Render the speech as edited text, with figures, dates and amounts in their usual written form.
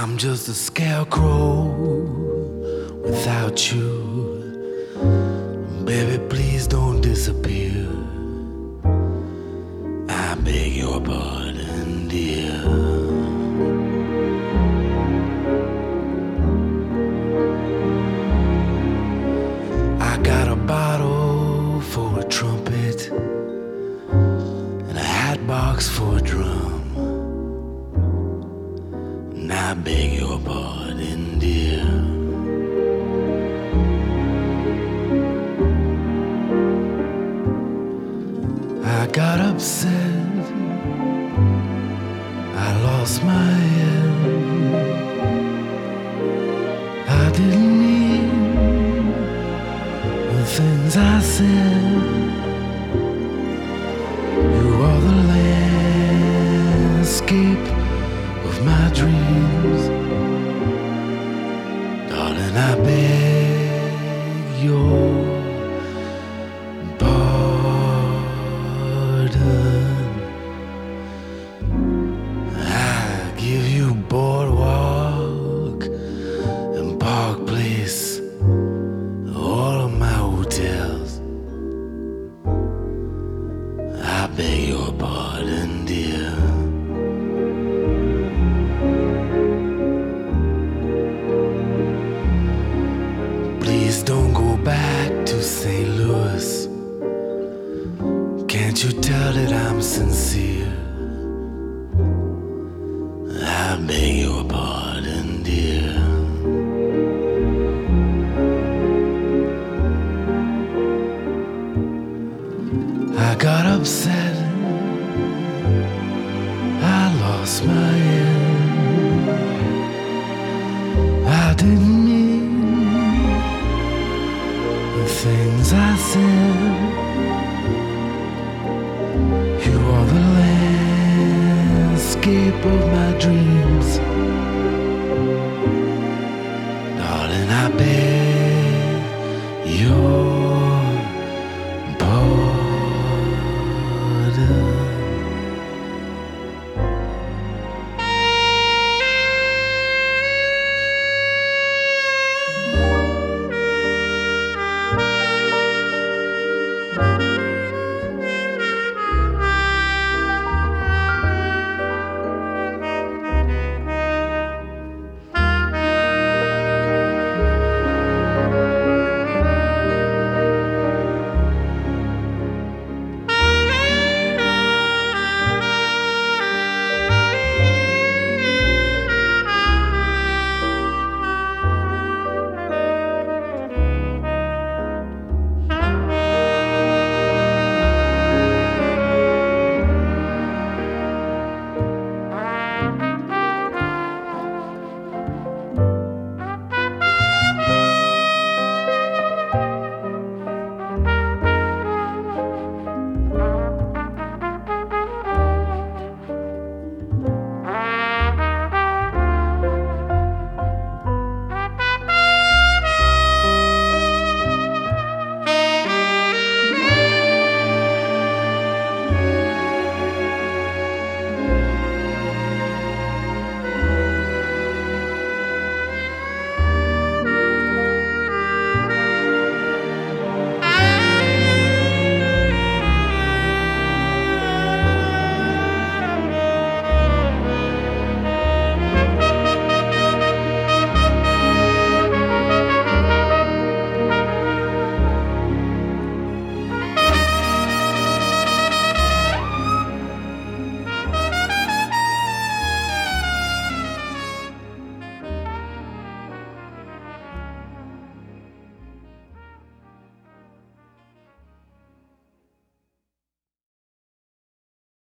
I'm just a scarecrow without you. Baby, please don't disappear. I beg your pardon, dear. I got a bottle for a trumpet and a hat box for a drum. And I beg your pardon, dear. I got upset, I lost my head. I didn't mean the things I said. You are the landscape of my dreams. Darling, I beg your pardon. I give you Boardwalk and Park Place, all of my hotels. I beg your pardon, dear. Please don't go back to St. Louis. Can't you tell that I'm sincere? I beg your pardon, dear. I got upset, I lost my head. I didn't mean the things I said. You are the landscape of my dreams.